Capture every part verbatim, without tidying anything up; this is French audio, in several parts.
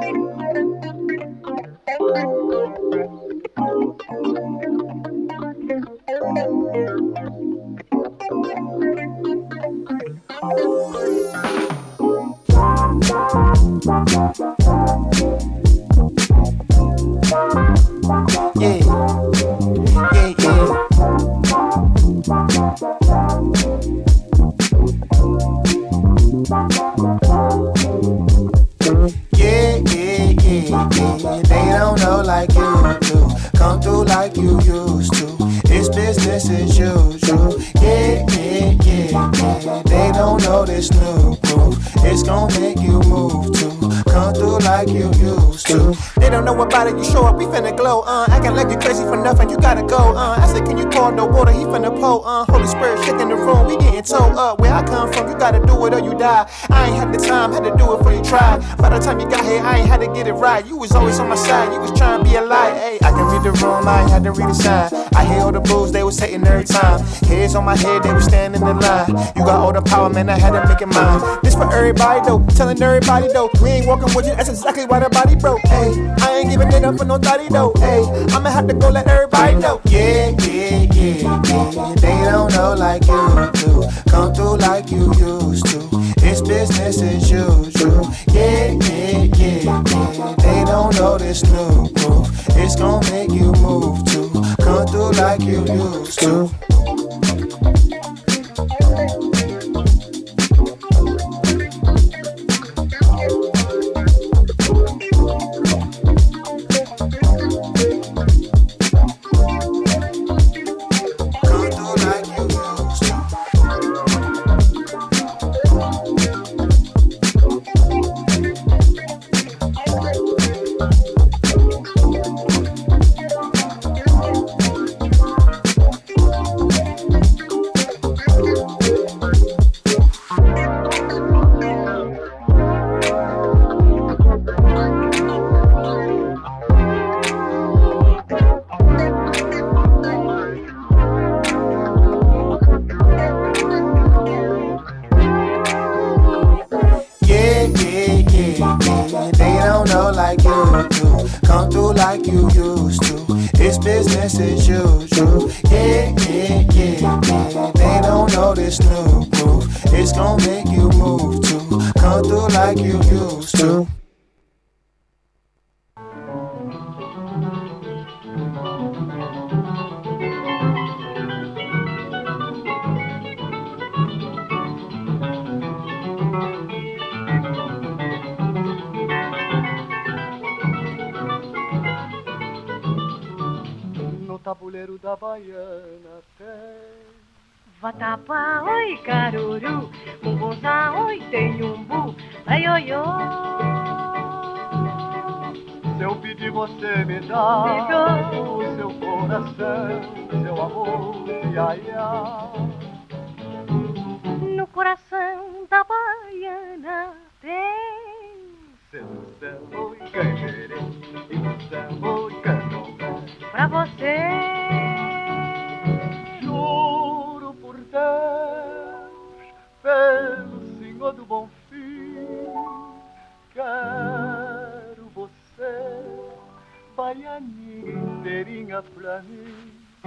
You show up, we finna glow, uh acting like you crazy for nothing, you gotta go, uh I said, can you pour the water, he finna pour, uh Holy Spirit shaking the room, we getting towed up. Where I come from, you gotta do it or you die. I ain't had the time, had to do it before you tried. By the time you got here, I ain't had to get it right. You was always on my side, you was trying to be a light. Hey, I can read the room, I ain't had to read the sign. I hear all the booze, they was hating every time. Heads on my head, they was standing in line. You got all the power, man, I had to make it mine. This for everybody though, telling everybody though, we ain't walking with you, that's exactly why the body broke. Hey, I ain't giving it up for no thotty though. Hey, I'ma have to go let everybody know. Yeah, yeah, yeah, yeah. They don't know like you do. Come through like you used to. It's business as usual. Yeah, yeah, yeah, yeah. They don't know this new groove. It's gonna make you move too. Come through like you used to. Tabuleiro da Baiana tem Vatapá, oi caruru, mungunzá, oi tenhumbu, ai oi oi. Se eu pedir você me dá, me dá o seu coração, seu amor, ia, ia. No coração da Baiana tem sedução, oi canjerê, ilusão, oi candomblé. Pra você juro por Deus, pelo Senhor do Bom Fim, quero você, baianinha inteirinha pra mim.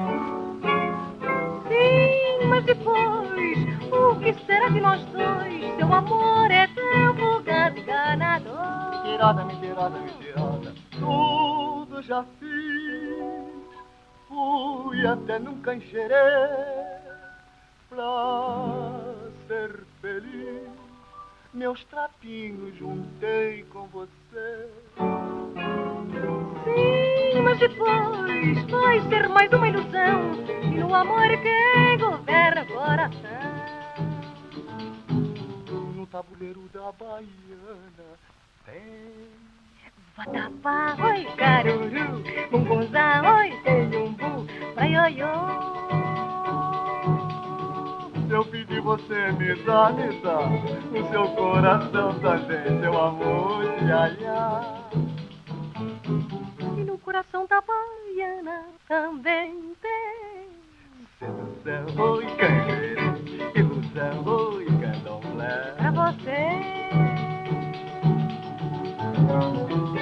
Sim, mas depois, o que será de nós dois? Seu amor é tão fugaz e enganador. Mentirada, mentirada, mentirada, tudo já fiz. Fui até num cancherê pra ser feliz. Meus trapinhos juntei com você. Sim, mas depois vai ser mais uma ilusão. E no amor quem governa o coração. No tabuleiro da Baiana tem Vatapá, oi caruru, mungunzá, oi tenhumbu, pra ioiô. Se eu pedir você me dá, me dá o seu coração também, seu amor, ia, ia. E no coração da Baiana também tem sedução, oi canjerê, ilusão, oi candomblé. Pra você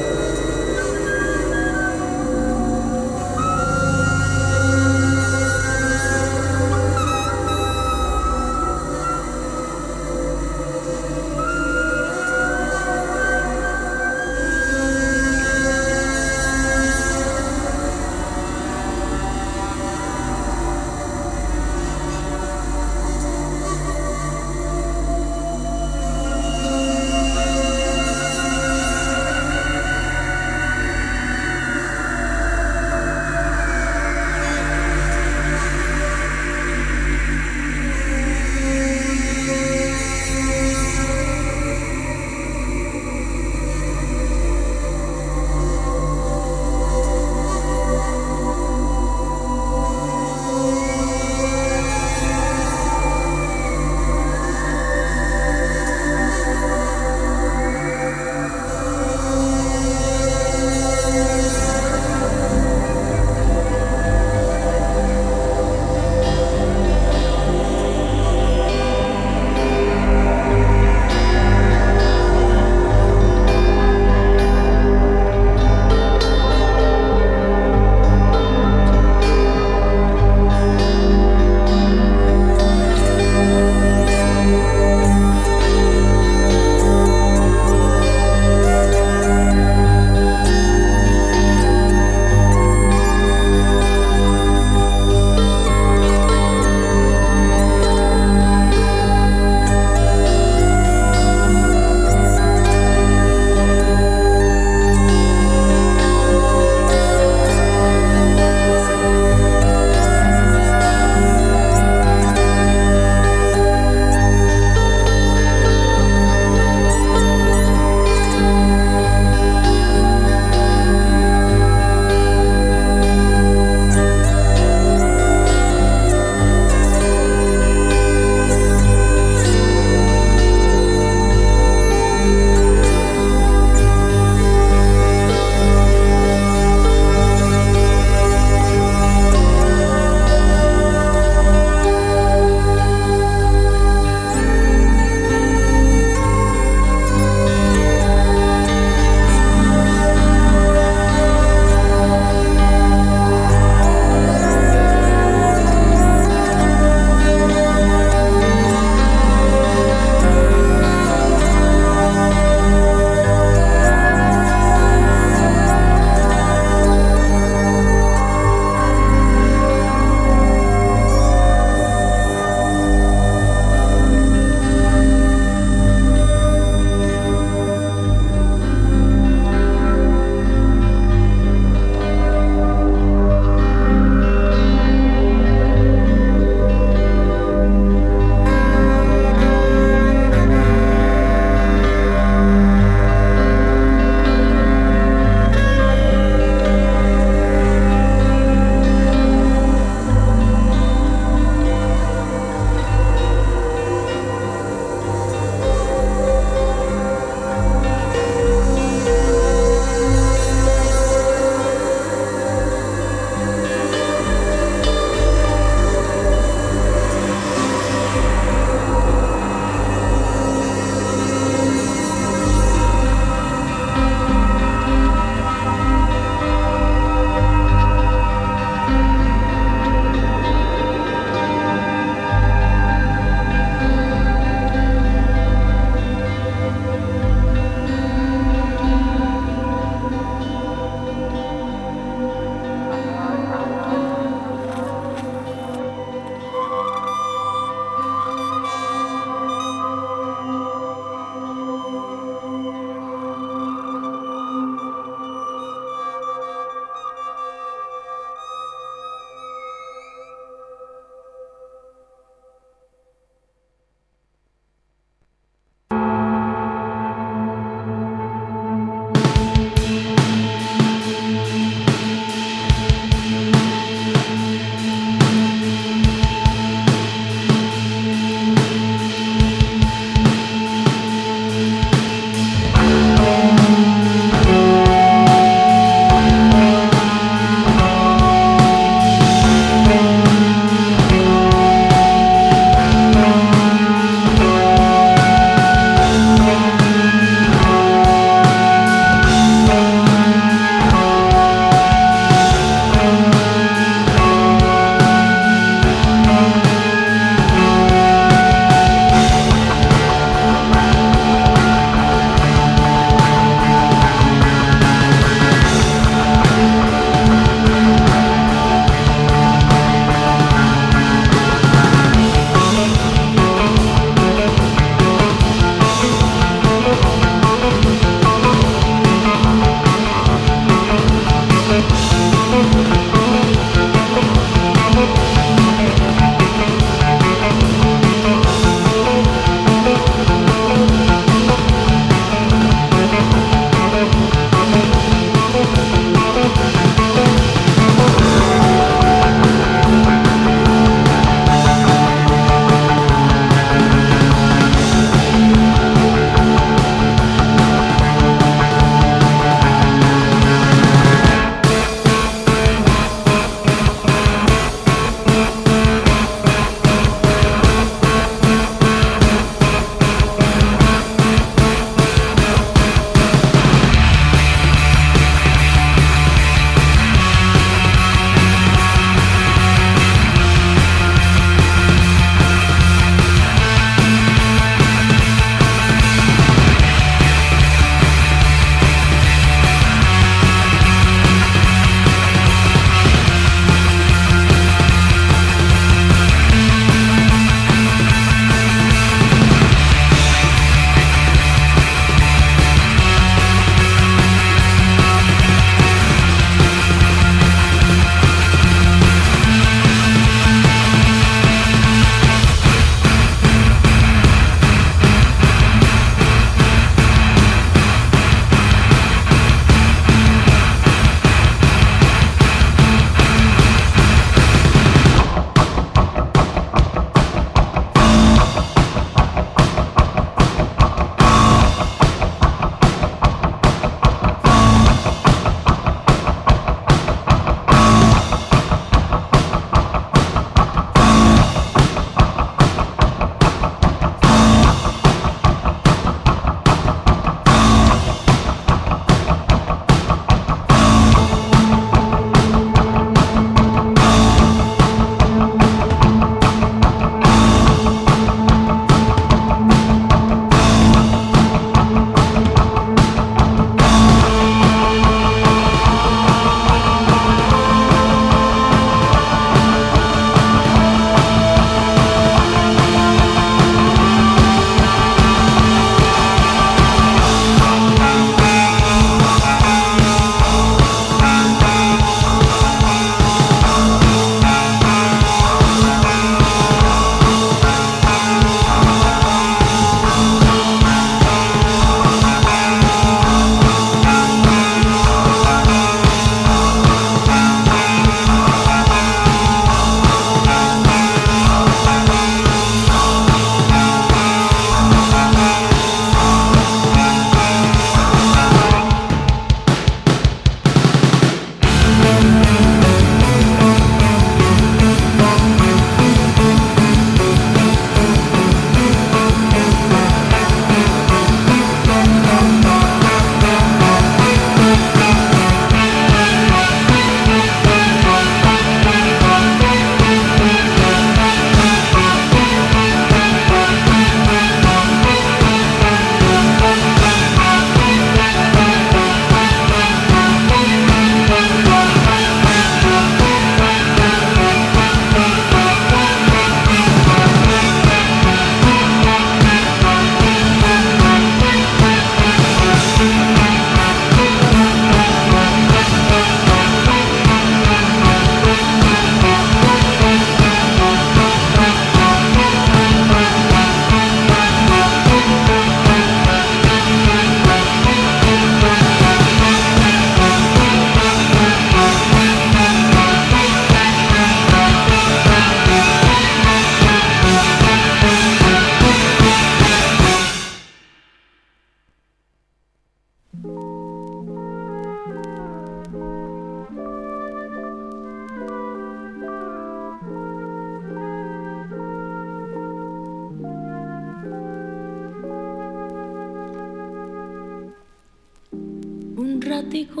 un ratico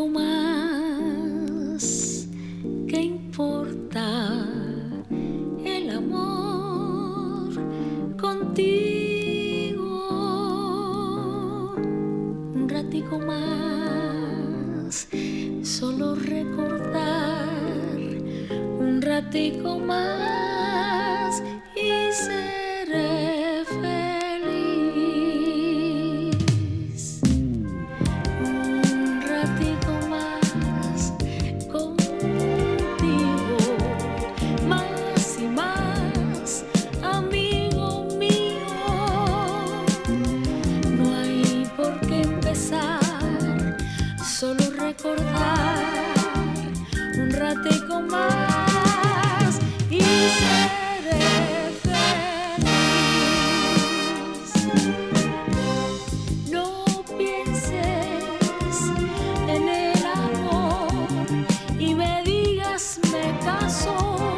más. ¿Qué importa el amor contigo? Un ratico más, solo recordar un ratico más y seré feliz. Un ratico más contigo, más y más, amigo mío. No hay por qué empezar, solo recordar un ratico más y seré feliz. No pienses en el amor y me digas me caso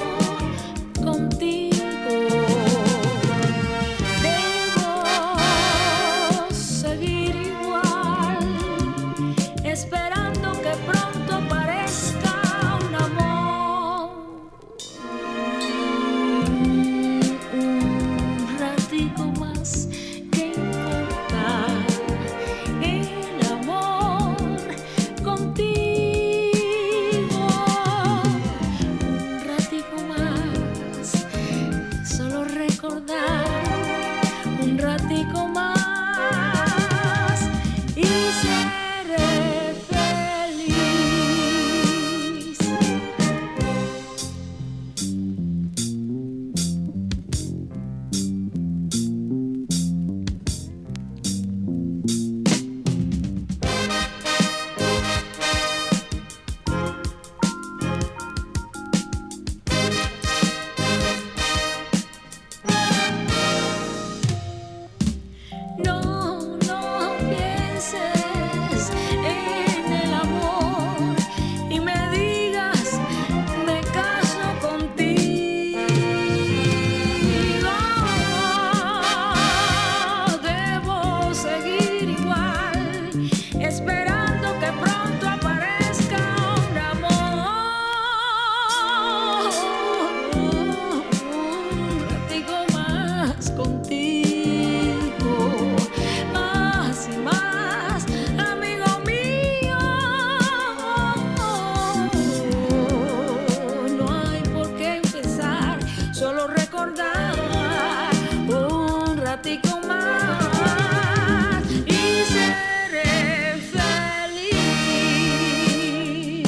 contigo. Debo seguir igual, esperando que pronto aparezca un amor. Un ratico más, ¿qué importa el amor contigo? Un ratico más, solo recordar un ratico más y seré feliz. No, no pienses en el amor y me digas me caso contigo. Debo seguir igual, esperando que pronto aparezca un amor. Un ratico más contigo, más y más, amigo mío. No hay por qué empezar, solo recordar un ratico más y seré feliz.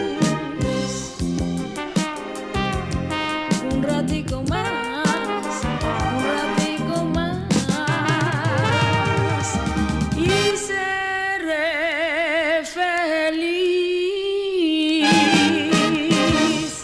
Un ratico más, un ratico más y seré feliz.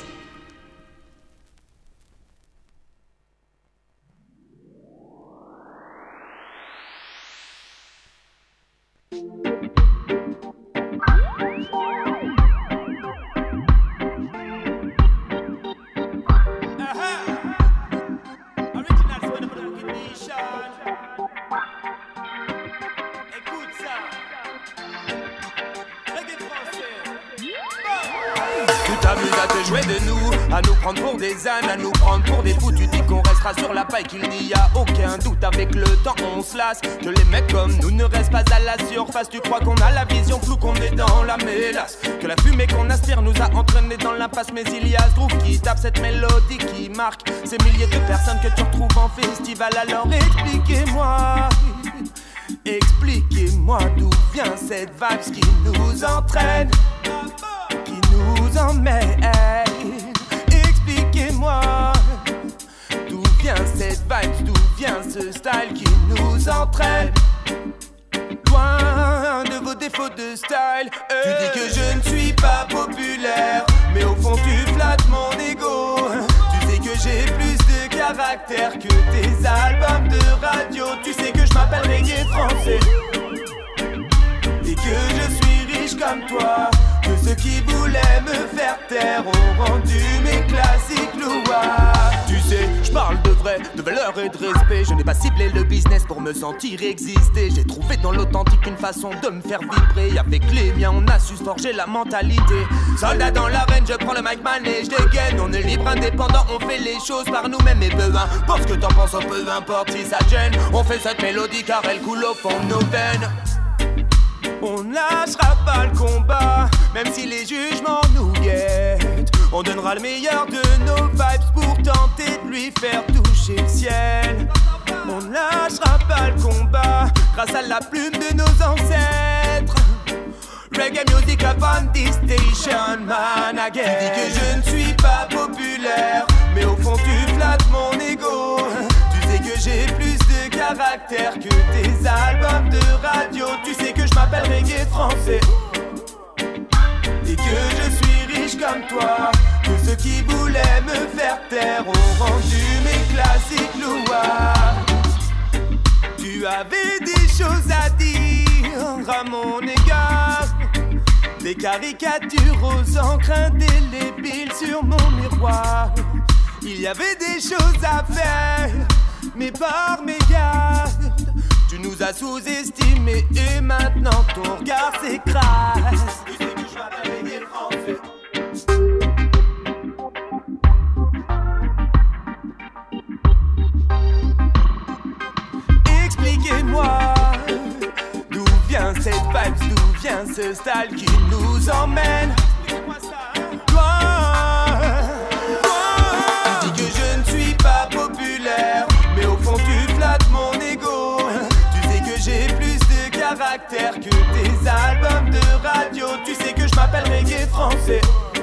Tu t'amuses à te jouer de nous, à nous prendre pour des ânes, à nous prendre pour des fous. Tu dis qu'on restera sur la paille, qu'il n'y a aucun doute. Avec le temps on se lasse, que les mecs comme nous ne restent pas à la surface. Tu crois qu'on a la vision floue, qu'on est dans la mélasse, que la fumée qu'on aspire nous a entraînés dans l'impasse. Mais il y a ce groove qui tape, cette mélodie qui marque ces milliers de personnes que tu retrouves en festival. Alors expliquez-moi, expliquez-moi d'où vient cette vibe qui nous entraîne, qui nous emmène. Expliquez-moi d'où vient cette vibe, d'où vient ce style qui nous entraîne. Loin de vos défauts de style, euh. Tu dis que je ne suis pas populaire, mais au fond tu flattes mon ego. Tu sais que j'ai plus de caractère que tes albums de radio. Tu sais que je m'appelle Reggae français et que je suis riche comme toi. Que ceux qui voulaient me faire taire ont rendu mes classiques louables. Tu sais, je parle de vrai, de valeur d'honneur et de respect. Je n'ai pas ciblé le business pour me sentir exister. J'ai trouvé dans l'authentique une façon de me faire vibrer. Avec les miens on a su se forger la mentalité. Soldat dans l'arène, je prends le mic man et je dégaine. On est libre, indépendant, on fait les choses par nous-mêmes. Et peu importe ce que t'en penses, peu importe si ça gêne. On fait cette mélodie car elle coule au fond de nos veines. On lâchera pas le combat, même si les jugements nous guettent. On donnera le meilleur de nos vibes pour tenter de lui faire toucher le ciel. On lâchera pas le combat, grâce à la plume de nos ancêtres. Reggae music up on this station, man, again. Tu dis que je ne suis pas populaire, mais au fond tu flattes mon ego. Tu sais que j'ai plus de caractère que tes albums de radio. Tu sais que je m'appelle Reggae français et que je suis riche comme toi. Tous ceux qui voulaient me faire taire ont rendu mes classiques louables. Tu avais des choses à dire à mon égard, des caricatures aux encres indélébiles sur mon miroir. Il y avait des choses à faire, mais par mégarde, tu nous as sous-estimés et maintenant ton regard s'écrase. Tu sais que je m'appelle Reggae français. Expliquez-moi d'où vient cette vibe, d'où vient ce style qui nous emmène. Expliquez-moi ça. Toi, toi, tu dis que je ne suis pas populaire, mais au fond tu flattes mon ego. Tu sais que j'ai plus de caractère que tes albums de radio. Tu sais que je m'appelle Reggae français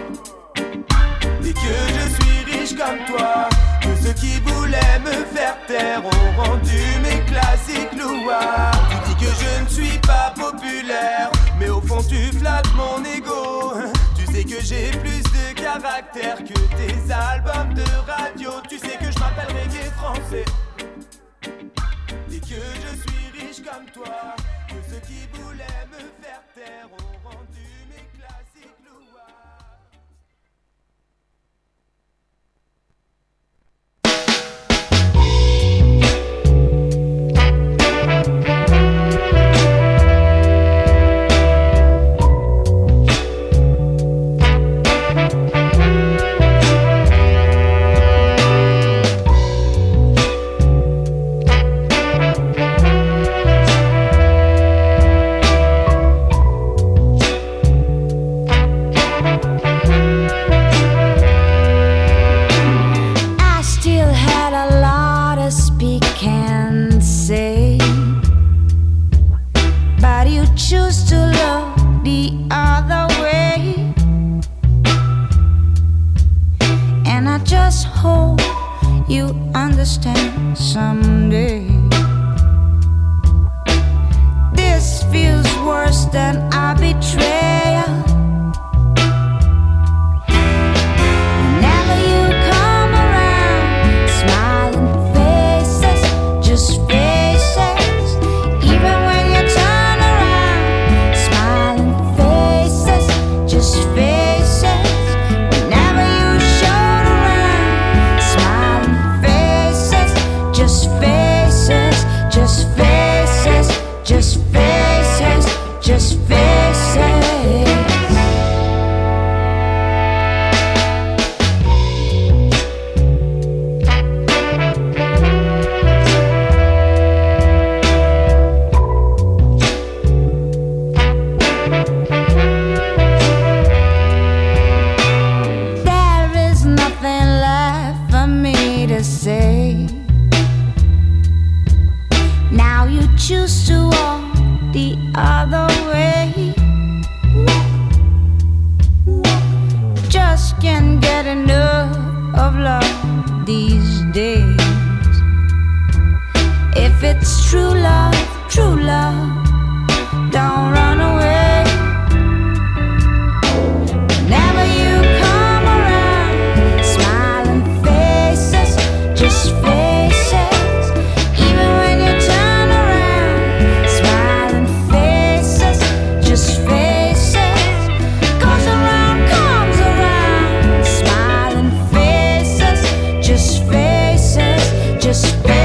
et que je suis riche comme toi. Tous ceux qui voulaient me faire taire ont rendu mes classiques louables. Tu dis que je ne suis pas populaire, mais au fond tu flattes mon ego. Tu sais que j'ai plus de caractère que tes albums de radio. Tu sais que je m'appelle Reggae français et que je suis riche comme toi. Tous ceux qui voulaient me faire taire ont rendu mes classiques louables. Just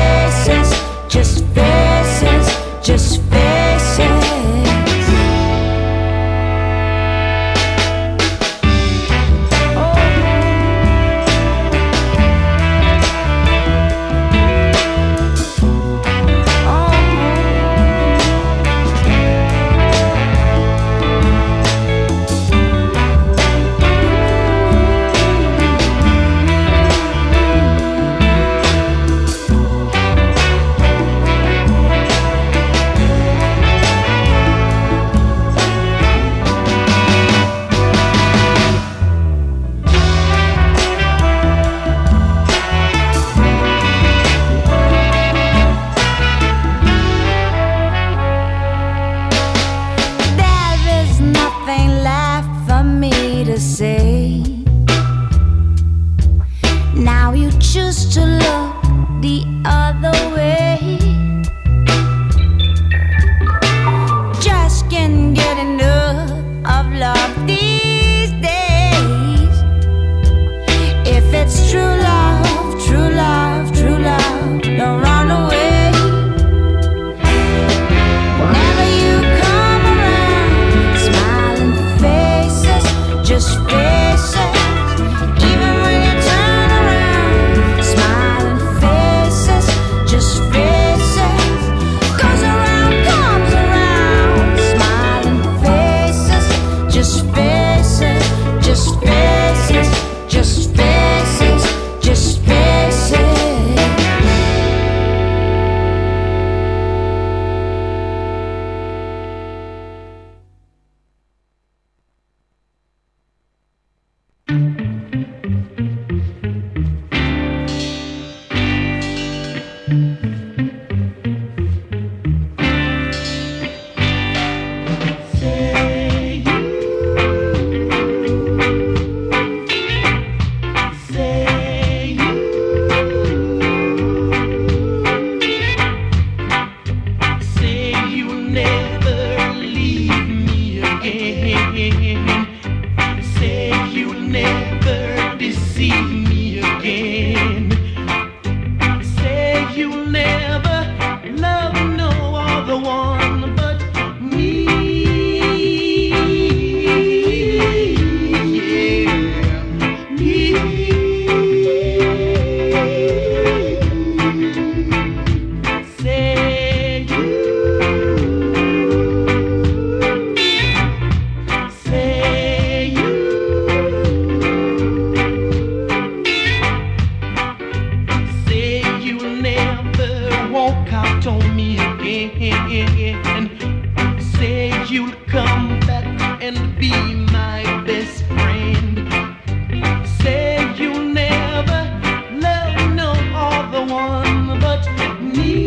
cop told me again, said you'll come back and be my best friend. Said you'll never love no other one but me.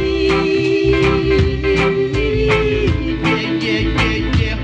Yeah, yeah, yeah, yeah.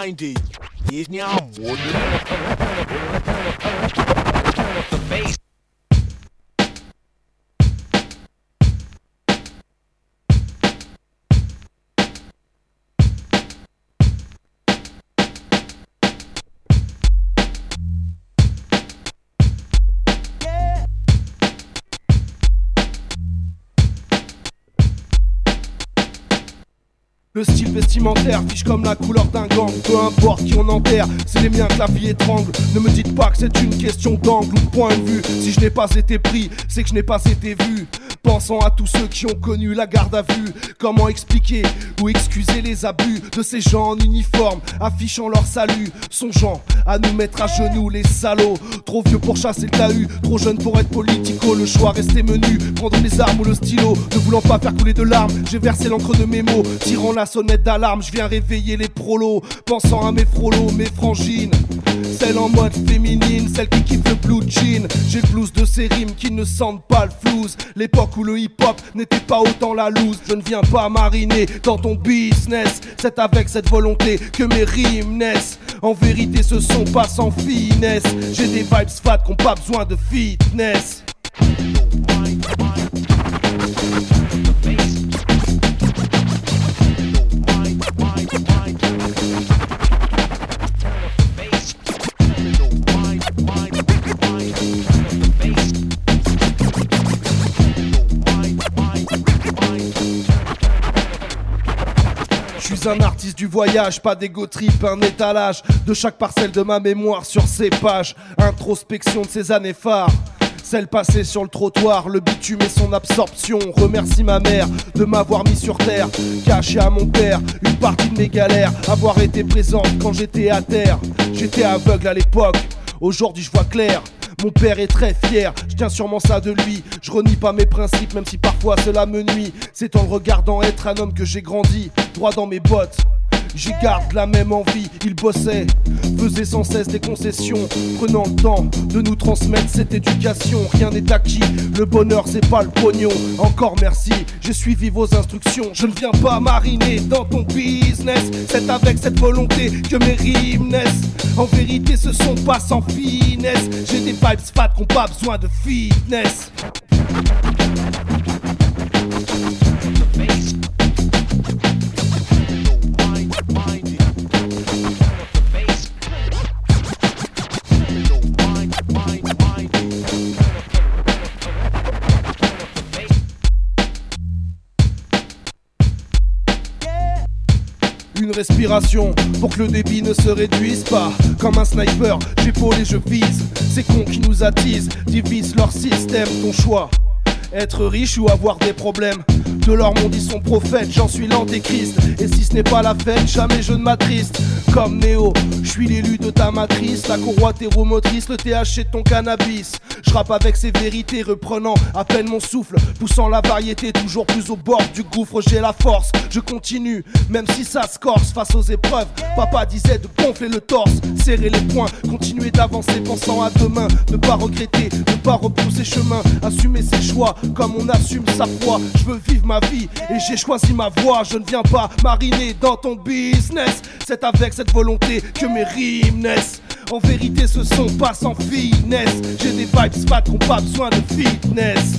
minded. Is now more the bass. Le style vestimentaire fiche comme la couleur d'un gang. Peu importe qui on enterre, c'est les miens que la vie étrangle. Ne me dites pas que c'est une question d'angle ou de point de vue. Si je n'ai pas été pris, c'est que je n'ai pas été vu. Pensant à tous ceux qui ont connu la garde à vue. Comment expliquer ou excuser les abus de ces gens en uniforme, affichant leur salut, songeant à nous mettre à genoux les salauds. Trop vieux pour chasser le tahus, trop jeune pour être politico. Le choix restait menu, prendre les armes ou le stylo. Ne voulant pas faire couler de larmes, j'ai versé l'encre de mes mots. Tirant la sonnette d'alarme, je viens réveiller les prolos. Pensant à mes frolos, mes frangines, celles en mode féminine, celles qui kiffent le blue jean. J'ai le blues de ces rimes qui ne sentent pas le flouze. L'époque où le hip-hop n'était pas autant la loose. Je ne viens pas mariner dans ton business. C'est avec cette volonté que mes rimes naissent. En vérité ce son passe sans finesse. J'ai des vibes fat qui n'ont pas besoin de fitness. Je suis un artiste du voyage, pas d'ego trip, un étalage de chaque parcelle de ma mémoire sur ces pages. Introspection de ces années phares, celle passée sur le trottoir, le bitume et son absorption. Remercie ma mère de m'avoir mis sur terre, caché à mon père une partie de mes galères. Avoir été présente quand j'étais à terre. J'étais aveugle à l'époque, aujourd'hui je vois clair. Mon père est très fier, je tiens sûrement ça de lui. Je renie pas mes principes même si parfois cela me nuit. C'est en le regardant être un homme que j'ai grandi, droit dans mes bottes. J'y garde la même envie, il bossait, faisait sans cesse des concessions, prenant le temps de nous transmettre cette éducation. Rien n'est acquis, le bonheur c'est pas le pognon. Encore merci, j'ai suivi vos instructions. Je ne viens pas mariner dans ton business. C'est avec cette volonté que mes rimes naissent. En vérité ce son pas sans finesse. J'ai des vibes fat qui n'ont pas besoin de fitness. Une respiration pour que le débit ne se réduise pas. Comme un sniper, j'épaule et je vise. Ces cons qui nous attisent, divisent leur système. Ton choix, être riche ou avoir des problèmes. De leur monde ils sont prophètes, j'en suis l'antéchrist. Et si ce n'est pas la fête, jamais je ne m'attriste. Comme Néo, je suis l'élu de ta matrice. La courroie théromotrice, le T H C de ton cannabis. Je rappe avec ses vérités, reprenant à peine mon souffle. Poussant la variété toujours plus au bord du gouffre. J'ai la force, je continue, même si ça se corse. Face aux épreuves, papa disait de gonfler le torse. Serrer les poings, continuer d'avancer pensant à demain. Ne pas regretter, ne pas repousser chemin. Assumer ses choix comme on assume sa foi. Je veux vivre ma vie et j'ai choisi ma voie. Je ne viens pas mariner dans ton business. C'est avec cette volonté que mes rimes naissent. En vérité ce son pas sans finesse. J'ai des vibes fat qui n'ont pas besoin de fitness.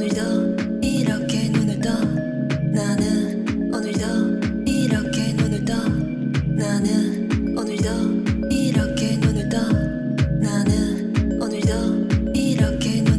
오늘도 이렇게 눈을 떠 나는 오늘도 이렇게 눈을 떠 나는 오늘도 이렇게 눈을 떠 나는 오늘도 이렇게 눈을